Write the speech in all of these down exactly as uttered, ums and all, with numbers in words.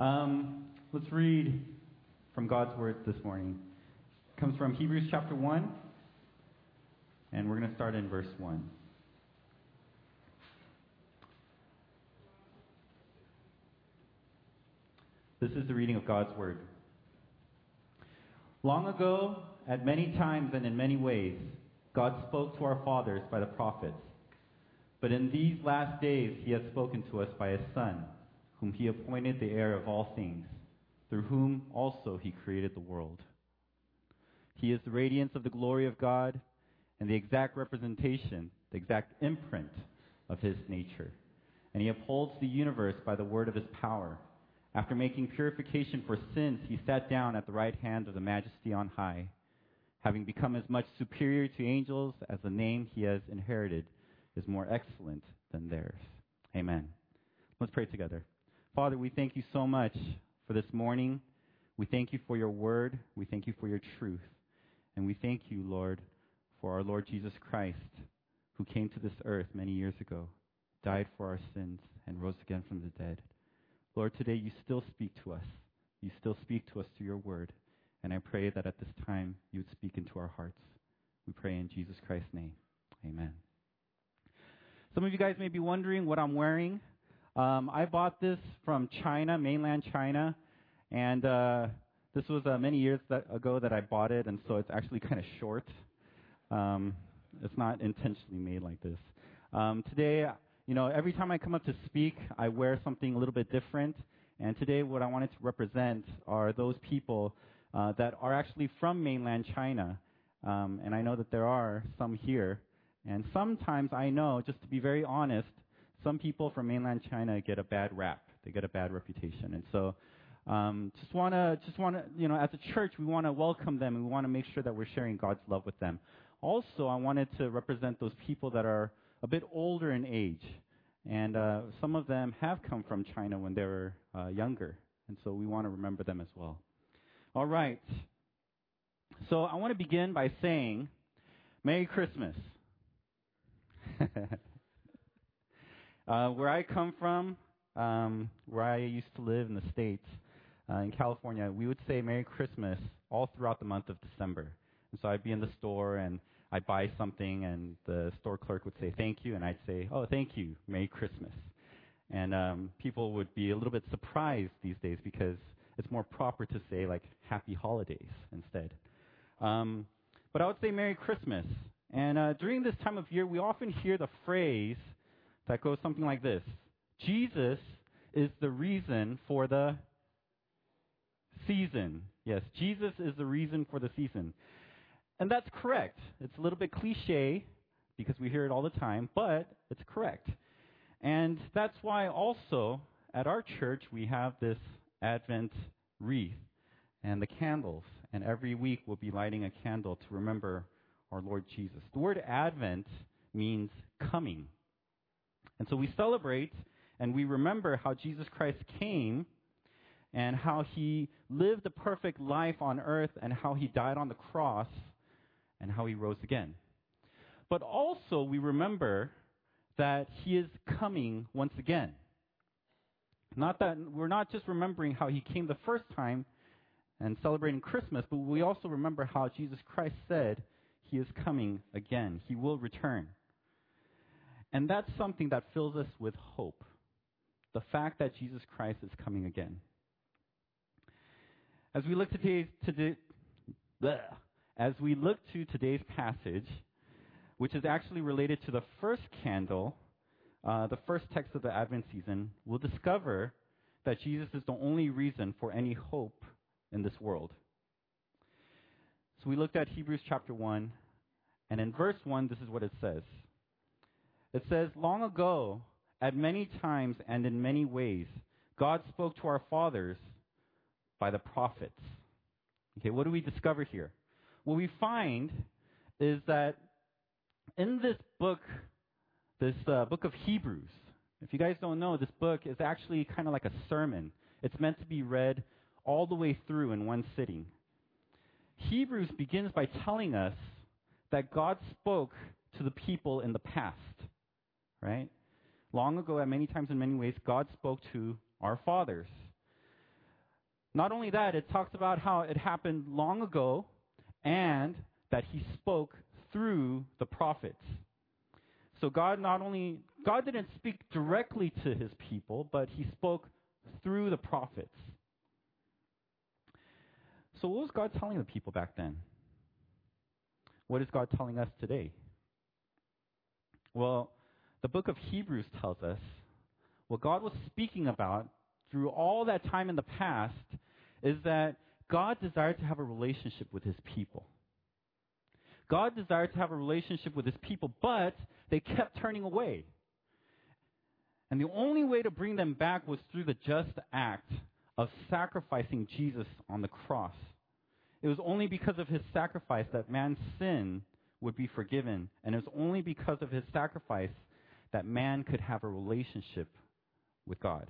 Um, let's read from God's Word this morning. It comes from Hebrews chapter one, and we're going to start in verse one. This is the reading of God's Word. Long ago, at many times and in many ways, God spoke to our fathers by the prophets. But in these last days he has spoken to us by his Son, whom he appointed the heir of all things, through whom also he created the world. He is the radiance of the glory of God and the exact representation, the exact imprint of his nature. And he upholds the universe by the word of his power. After making purification for sins, he sat down at the right hand of the Majesty on high, having become as much superior to angels as the name he has inherited is more excellent than theirs. Amen. Let's pray together. Father, we thank you so much for this morning. We thank you for your word. We thank you for your truth. And we thank you, Lord, for our Lord Jesus Christ, who came to this earth many years ago, died for our sins, and rose again from the dead. Lord, today you still speak to us. You still speak to us through your word. And I pray that at this time you would speak into our hearts. We pray in Jesus Christ's name. Amen. Some of you guys may be wondering what I'm wearing. Um, I bought this from China, mainland China, and uh, this was uh, many years that, ago that I bought it, and so it's actually kind of short. Um, it's not intentionally made like this. Um, today, you know, every time I come up to speak, I wear something a little bit different, and today what I wanted to represent are those people uh, that are actually from mainland China, um, and I know that there are some here. And sometimes I know, just to be very honest, some people from mainland China get a bad rap. They get a bad reputation. And so um, just want to, just want to, you know, as a church, we want to welcome them, and we want to make sure that we're sharing God's love with them. Also, I wanted to represent those people that are a bit older in age. And uh, some of them have come from China when they were uh, younger. And so we want to remember them as well. All right. So I want to begin by saying, Merry Christmas. uh, where I come from, um, where I used to live in the States, uh, in California, we would say Merry Christmas all throughout the month of December. And so I'd be in the store and I'd buy something and the store clerk would say thank you, and I'd say, oh, thank you, Merry Christmas. And um, people would be a little bit surprised these days because it's more proper to say like Happy Holidays instead. Um, but I would say Merry Christmas. And uh, during this time of year, we often hear the phrase that goes something like this: Jesus is the reason for the season. Yes, Jesus is the reason for the season. And that's correct. It's a little bit cliche because we hear it all the time, but it's correct. And that's why also at our church we have this Advent wreath and the candles. And every week we'll be lighting a candle to remember our Lord Jesus. The word Advent means coming. And so we celebrate and we remember how Jesus Christ came and how he lived the perfect life on earth and how he died on the cross and how he rose again. But also we remember that he is coming once again. Not that we're not just remembering how he came the first time and celebrating Christmas, but we also remember how Jesus Christ said he is coming again. He will return. And that's something that fills us with hope. The fact that Jesus Christ is coming again. As we look to today's, today, bleh, as we look to today's passage, which is actually related to the first candle, uh, the first text of the Advent season, we'll discover that Jesus is the only reason for any hope in this world. So we looked at Hebrews chapter one, and in verse one, this is what it says. It says, long ago, at many times and in many ways, God spoke to our fathers by the prophets. Okay, what do we discover here? What we find is that in this book, this uh, book of Hebrews, if you guys don't know, this book is actually kind of like a sermon. It's meant to be read all the way through in one sitting. Hebrews begins by telling us that God spoke to the people in the past, right? Long ago, at many times in many ways, God spoke to our fathers. Not only that, it talks about how it happened long ago and that he spoke through the prophets. So God not only, God didn't speak directly to his people, but he spoke through the prophets. So what was God telling the people back then? What is God telling us today? Well, the book of Hebrews tells us what God was speaking about through all that time in the past is that God desired to have a relationship with his people. God desired to have a relationship with his people, but they kept turning away. And the only way to bring them back was through the just act of sacrificing Jesus on the cross. It was only because of his sacrifice that man's sin would be forgiven. And it was only because of his sacrifice that man could have a relationship with God.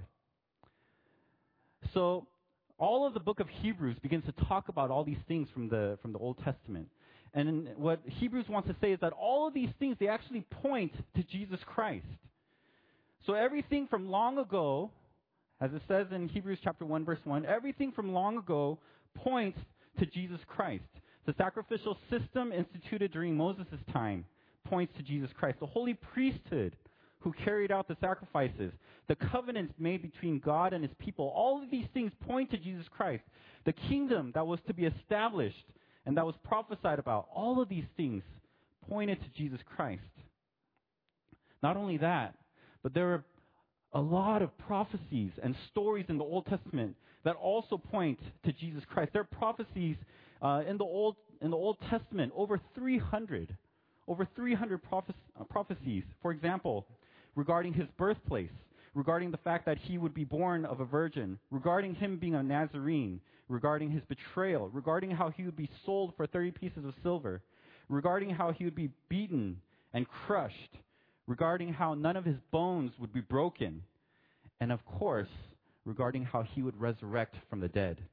So all of the book of Hebrews begins to talk about all these things from the from the Old Testament. And what Hebrews wants to say is that all of these things, they actually point to Jesus Christ. So everything from long ago, as it says in Hebrews chapter one, verse one, everything from long ago points to Jesus Christ. The sacrificial system instituted during Moses' time points to Jesus Christ. The holy priesthood who carried out the sacrifices, the covenants made between God and his people, all of these things point to Jesus Christ. The kingdom that was to be established and that was prophesied about, all of these things pointed to Jesus Christ. Not only that, but there are a lot of prophecies and stories in the Old Testament that also point to Jesus Christ. There are prophecies uh, in the Old in the Old Testament, over three hundred, over three hundred prophe- uh, prophecies. For example, regarding his birthplace, regarding the fact that he would be born of a virgin, regarding him being a Nazarene, regarding his betrayal, regarding how he would be sold for thirty pieces of silver, regarding how he would be beaten and crushed, regarding how none of his bones would be broken, and of course, regarding how he would resurrect from the dead.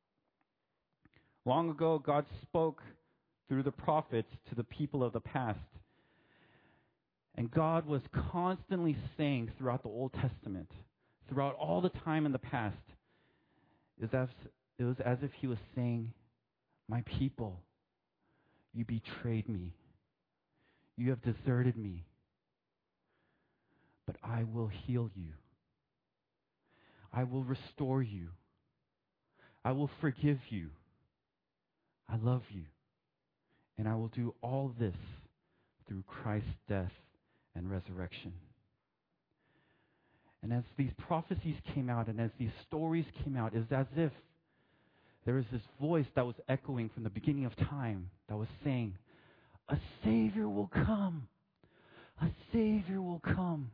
Long ago, God spoke through the prophets to the people of the past. And God was constantly saying throughout the Old Testament, throughout all the time in the past, it was as, it was as if he was saying, my people, you betrayed me. You have deserted me. But I will heal you. I will restore you. I will forgive you. I love you. And I will do all this through Christ's death and resurrection. And as these prophecies came out and as these stories came out, it's as if there was this voice that was echoing from the beginning of time that was saying, a Savior will come. A Savior will come.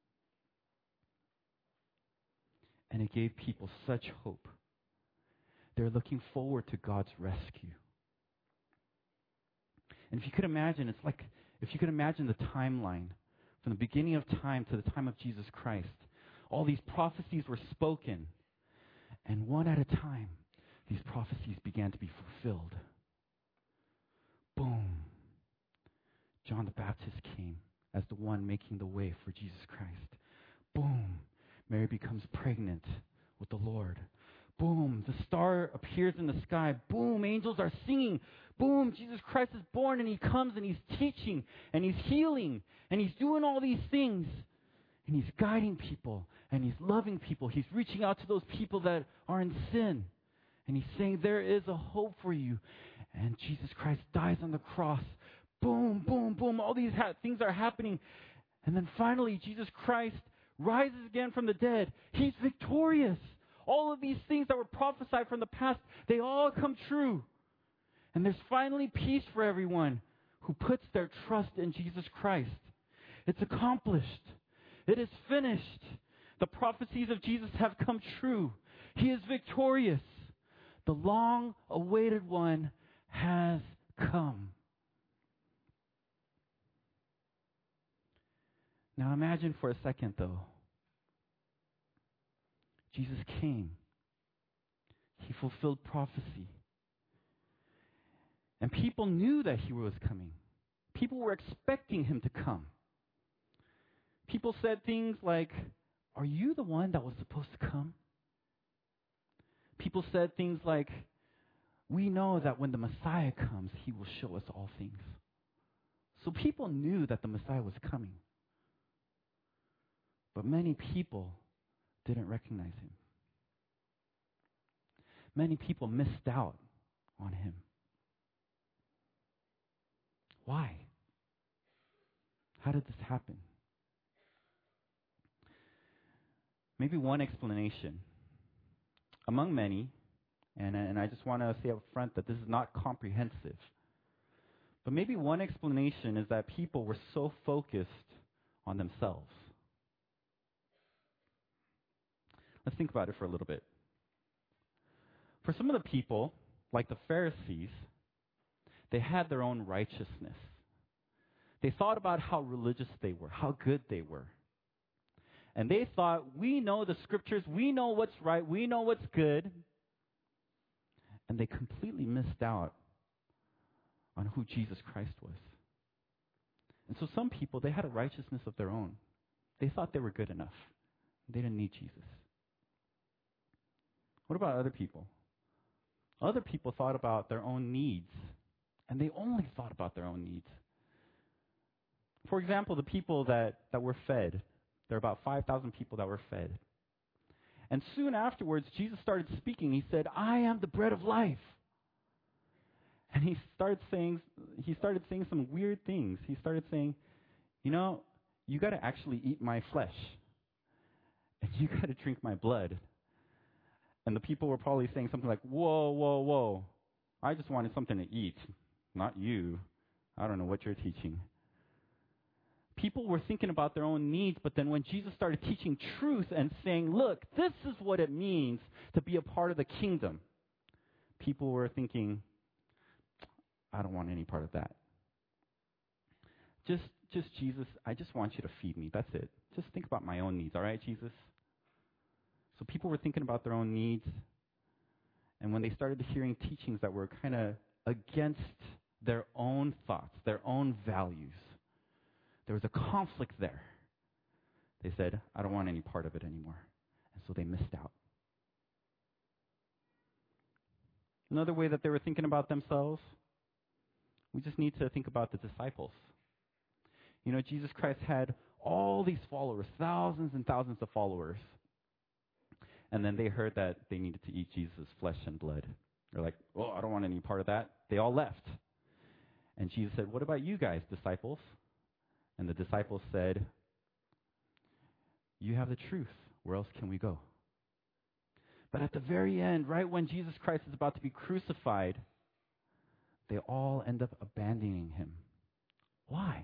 And it gave people such hope. They're looking forward to God's rescue. And if you could imagine, it's like if you could imagine the timeline from the beginning of time to the time of Jesus Christ. All these prophecies were spoken. And one at a time, these prophecies began to be fulfilled. Boom. John the Baptist came as the one making the way for Jesus Christ. Boom. Mary becomes pregnant with the Lord. Boom, the star appears in the sky. Boom, angels are singing. Boom, Jesus Christ is born and he comes and he's teaching and he's healing and he's doing all these things. And he's guiding people and he's loving people. He's reaching out to those people that are in sin. And he's saying there is a hope for you. And Jesus Christ dies on the cross. Boom, boom, boom. All these ha- things are happening. And then finally, Jesus Christ rises again from the dead. He's victorious. All of these things that were prophesied from the past, they all come true. And there's finally peace for everyone who puts their trust in Jesus Christ. It's accomplished. It is finished. The prophecies of Jesus have come true. He is victorious. The long-awaited one has come. Now imagine for a second, though. Jesus came. He fulfilled prophecy. And people knew that he was coming. People were expecting him to come. People said things like, are you the one that was supposed to come? People people said things like, we know that when the Messiah comes, he will show us all things. So people knew that the Messiah was coming. But many people didn't recognize him. Many people missed out on him. Why? How did this happen? Maybe one explanation, among many, and, and I just want to say up front that this is not comprehensive, but maybe one explanation is that people were so focused on themselves. Let's think about it for a little bit. For some of the people, like the Pharisees, they had their own righteousness. They thought about how religious they were, how good they were. And they thought, we know the scriptures, we know what's right, we know what's good. And they completely missed out on who Jesus Christ was. And so some people, they had a righteousness of their own. They thought they were good enough. They didn't need Jesus. What about other people? Other people thought about their own needs, and they only thought about their own needs. For example, the people that, that were fed. There were about five thousand people that were fed. And soon afterwards, Jesus started speaking. He said, I am the bread of life. And he started saying, he started saying some weird things. He started saying, you know, you got to actually eat my flesh. And you got to drink my blood. And the people were probably saying something like, whoa, whoa, whoa. I just wanted something to eat, not you. I don't know what you're teaching. People were thinking about their own needs, but then when Jesus started teaching truth and saying, look, this is what it means to be a part of the kingdom, people were thinking, I don't want any part of that. Just, just Jesus, I just want you to feed me. That's it. Just think about my own needs, all right, Jesus? So people were thinking about their own needs, and when they started hearing teachings that were kind of against their own thoughts, their own values, there was a conflict there. They said, I don't want any part of it anymore. And so they missed out. Another way that they were thinking about themselves, we just need to think about the disciples. You know, Jesus Christ had all these followers, thousands and thousands of followers. And then they heard that they needed to eat Jesus' flesh and blood. They're like, oh, I don't want any part of that. They all left. And Jesus said, what about you guys, disciples? And the disciples said, you have the truth. Where else can we go? But at the very end, right when Jesus Christ is about to be crucified, they all end up abandoning him. Why?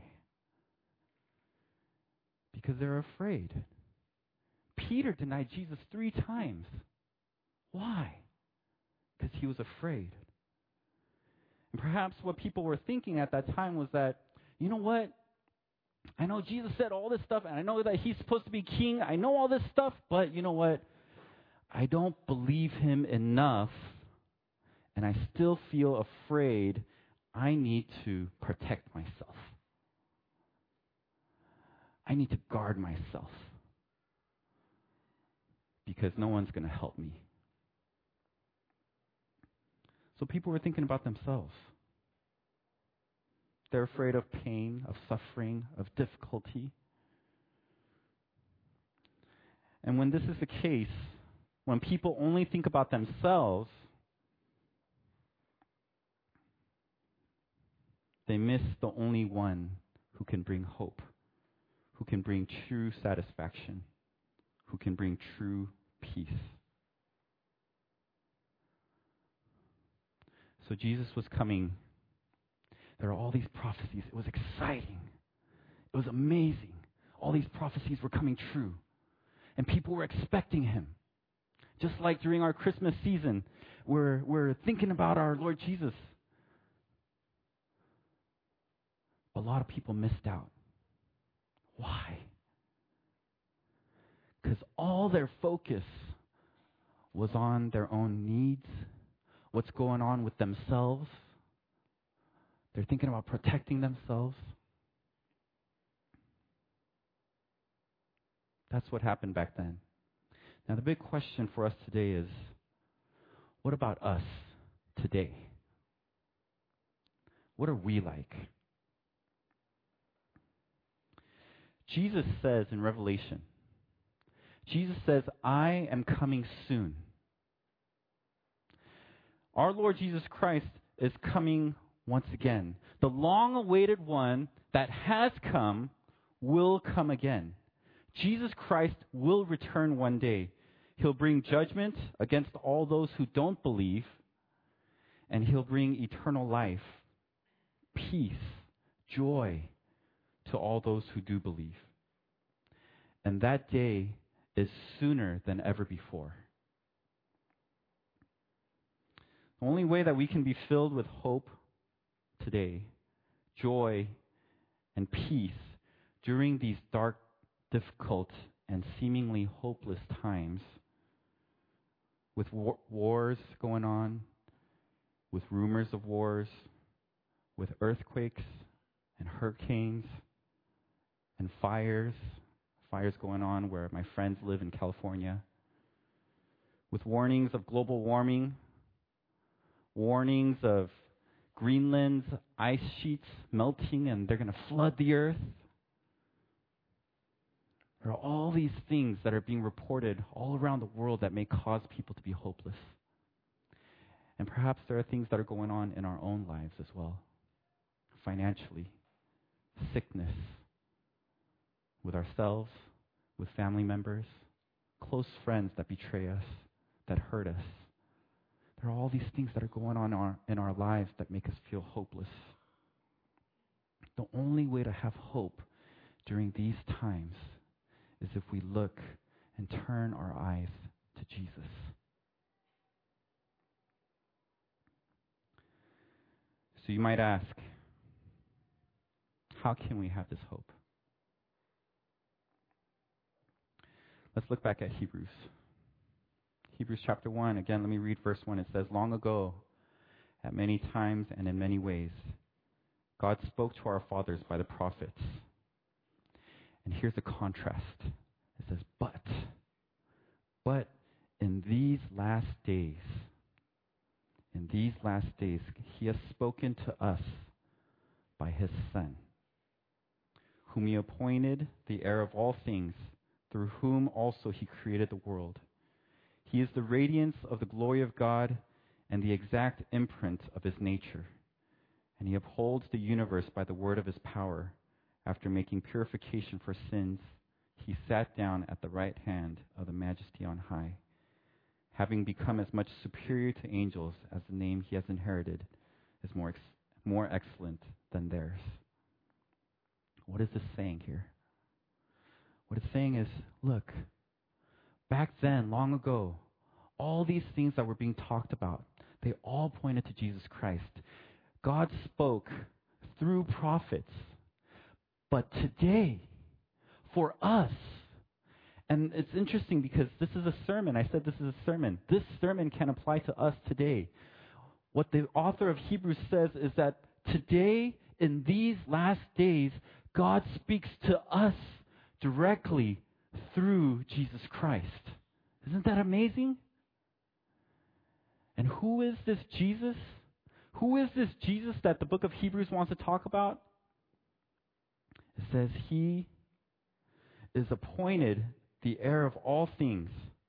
Because they're afraid. Peter denied Jesus three times. Why? Because he was afraid. And perhaps what people were thinking at that time was that, you know what? I know Jesus said all this stuff, and I know that he's supposed to be king. I know all this stuff, but you know what? I don't believe him enough, and I still feel afraid. I need to protect myself. I need to guard myself because no one's going to help me. So people were thinking about themselves. They're afraid of pain, of suffering, of difficulty. And when this is the case, when people only think about themselves, they miss the only one who can bring hope, who can bring true satisfaction, who can bring true peace. So Jesus was coming. There are all these prophecies. It was exciting. It was amazing. All these prophecies were coming true. And people were expecting him. Just like during our Christmas season, we're, we're thinking about our Lord Jesus. A lot of people missed out. Why? Because all their focus was on their own needs, what's going on with themselves. They're thinking about protecting themselves. That's what happened back then. Now, the big question for us today is, what about us today? What are we like? Jesus says in Revelation, Jesus says, I am coming soon. Our Lord Jesus Christ is coming once again. The long-awaited one that has come will come again. Jesus Christ will return one day. He'll bring judgment against all those who don't believe, and he'll bring eternal life, peace, joy to all those who do believe. And that day is sooner than ever before. The only way that we can be filled with hope today, joy, and peace during these dark, difficult, and seemingly hopeless times, with war- wars going on, with rumors of wars, with earthquakes and hurricanes and fires, fires going on where my friends live in California, with warnings of global warming, warnings of Greenland's ice sheets melting and they're going to flood the earth. There are all these things that are being reported all around the world that may cause people to be hopeless. And perhaps there are things that are going on in our own lives as well. Financially, sickness, with ourselves, with family members, close friends that betray us, that hurt us. There are all these things that are going on in our, in our lives that make us feel hopeless. The only way to have hope during these times is if we look and turn our eyes to Jesus. So you might ask, how can we have this hope? Let's look back at Hebrews. Hebrews chapter one, again, let me read verse one. It says, long ago, at many times and in many ways, God spoke to our fathers by the prophets. And here's the contrast. It says, but, but in these last days, in these last days, he has spoken to us by his Son, whom he appointed the heir of all things, through whom also he created the world. He is the radiance of the glory of God and the exact imprint of his nature. And he upholds the universe by the word of his power. After making purification for sins, he sat down at the right hand of the Majesty on high, having become as much superior to angels as the name he has inherited is more ex- more excellent than theirs. What is this saying here? What it's saying is, look, back then, long ago, all these things that were being talked about, they all pointed to Jesus Christ. God spoke through prophets. But today, for us, and it's interesting because this is a sermon. I said this is a sermon. This sermon can apply to us today. What the author of Hebrews says is that today, in these last days, God speaks to us directly through Jesus Christ. Isn't that amazing? And who is this Jesus? Who is this Jesus that the book of Hebrews wants to talk about? It says he is appointed the heir of all things.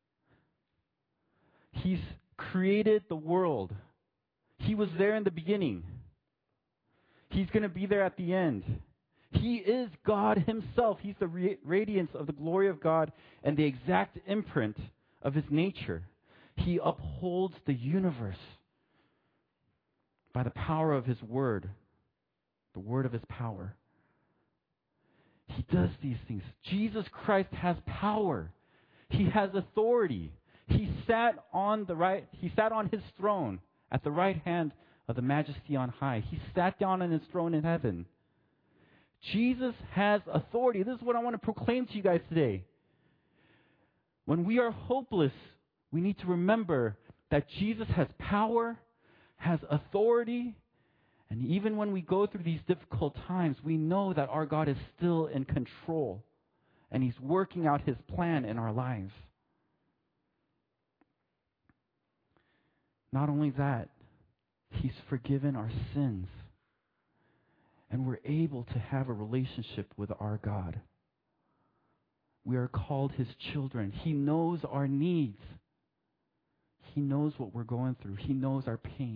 He's created the world. He was there in the beginning. He's going to be there at the end. He is God himself. He's the ra- radiance of the glory of God and the exact imprint of his nature. He upholds the universe by the power of his word, the word of his power. He does these things. Jesus Christ has power. He has authority. He sat on the right, he sat on his throne at the right hand of the Majesty on high. He sat down on his throne in heaven. Jesus has authority. This is what I want to proclaim to you guys today. When we are hopeless, we need to remember that Jesus has power, has authority, and even when we go through these difficult times, we know that our God is still in control, and he's working out his plan in our lives. Not only that, He's forgiven our sins. And we're able to have a relationship with our God. We are called His children. He knows our needs. He knows what we're going through. He knows our pain.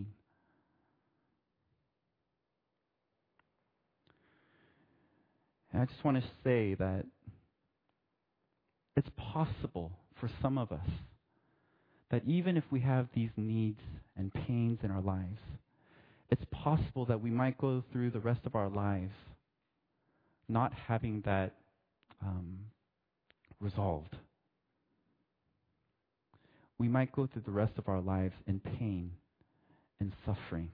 And I just want to say that it's possible for some of us that even if we have these needs and pains in our lives, it's possible that we might go through the rest of our lives not having that um, resolved. We might go through the rest of our lives in pain and suffering.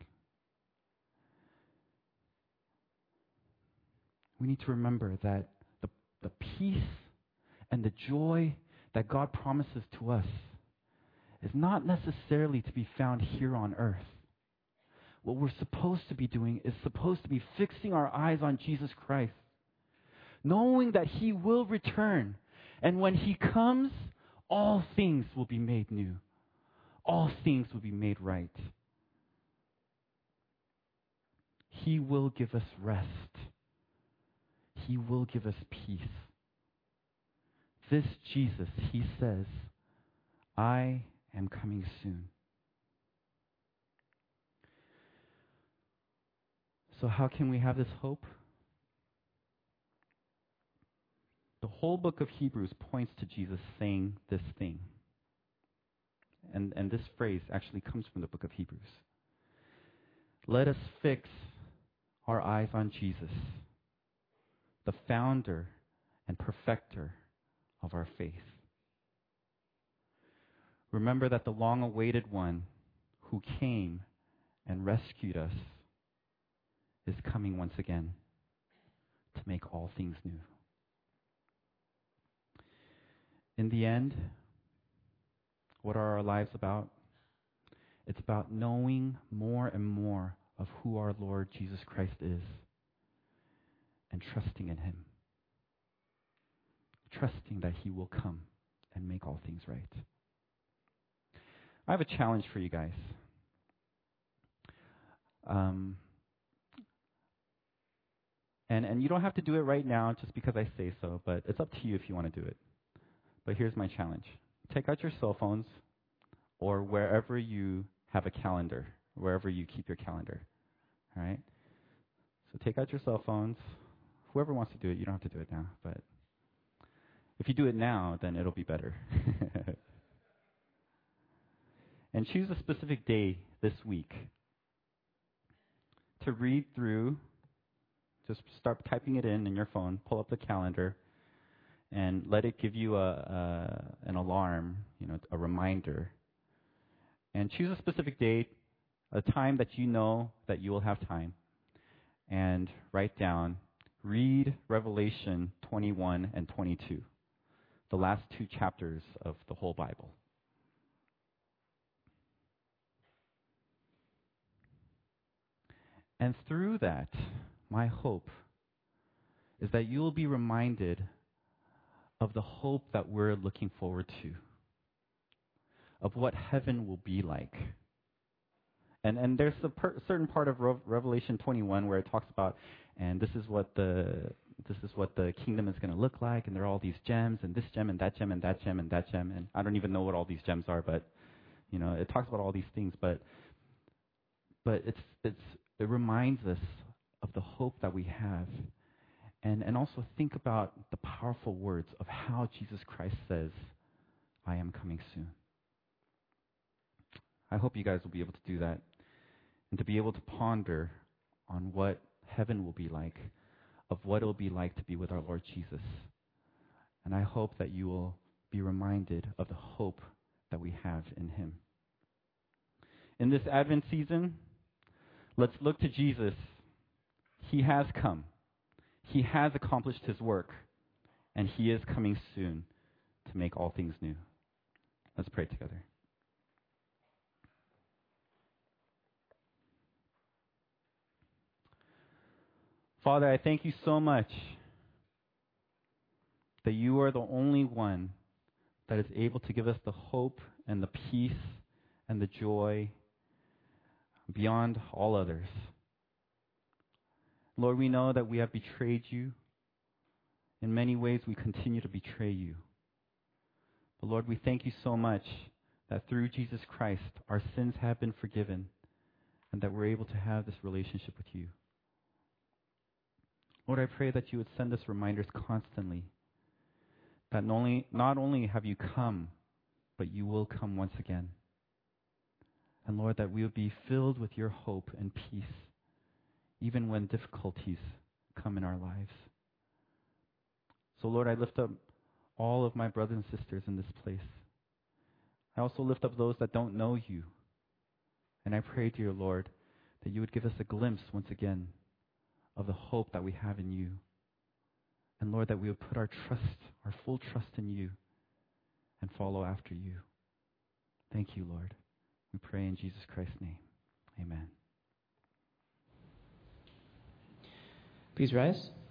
We need to remember that the, the peace and the joy that God promises to us is not necessarily to be found here on earth. What we're supposed to be doing is supposed to be fixing our eyes on Jesus Christ, knowing that He will return. And when He comes, all things will be made new. All things will be made right. He will give us rest. He will give us peace. This Jesus, He says, I am coming soon. So how can we have this hope? The whole book of Hebrews points to Jesus saying this thing. And, and this phrase actually comes from the book of Hebrews. Let us fix our eyes on Jesus, the founder and perfecter of our faith. Remember that the long-awaited one who came and rescued us is coming once again to make all things new. In the end, what are our lives about? It's about knowing more and more of who our Lord Jesus Christ is and trusting in Him. Trusting that He will come and make all things right. I have a challenge for you guys. Um, and, and you don't have to do it right now just because I say so, but it's up to you if you want to do it. But here's my challenge. Take out your cell phones or wherever you have a calendar, wherever you keep your calendar. All right? So take out your cell phones. Whoever wants to do it, you don't have to do it now. But if you do it now, then it'll be better. And choose a specific day this week to read through. Just start typing it in in your phone. Pull up the calendar. And let it give you a, a an alarm, you know, a reminder. And choose a specific date, a time that you know that you will have time. And write down, read Revelation twenty-one and twenty-two, the last two chapters of the whole Bible. And through that, my hope is that you will be reminded of the hope that we're looking forward to, of what heaven will be like. And and there's a per- certain part of Re- Revelation twenty-one where it talks about, and this is what the this is what the kingdom is going to look like, and there are all these gems, and this gem, and that gem, and that gem, and that gem, and I don't even know what all these gems are, but you know, it talks about all these things, but but it's it's it reminds us of the hope that we have. And and also think about the powerful words of how Jesus Christ says, I am coming soon. I hope you guys will be able to do that and to be able to ponder on what heaven will be like, of what it will be like to be with our Lord Jesus. And I hope that you will be reminded of the hope that we have in Him. In this Advent season, let's look to Jesus. He has come. He has accomplished His work, and He is coming soon to make all things new. Let's pray together. Father, I thank You so much that You are the only one that is able to give us the hope and the peace and the joy beyond all others. Lord, we know that we have betrayed you. In many ways, we continue to betray you. But Lord, we thank you so much that through Jesus Christ, our sins have been forgiven and that we're able to have this relationship with you. Lord, I pray that you would send us reminders constantly that not only, not only have you come, but you will come once again. And Lord, that we would be filled with your hope and peace, even when difficulties come in our lives. So Lord, I lift up all of my brothers and sisters in this place. I also lift up those that don't know you. And I pray, dear Lord, that you would give us a glimpse once again of the hope that we have in you. And Lord, that we would put our trust, our full trust in you and follow after you. Thank you, Lord. We pray in Jesus Christ's name. Amen. Please rise.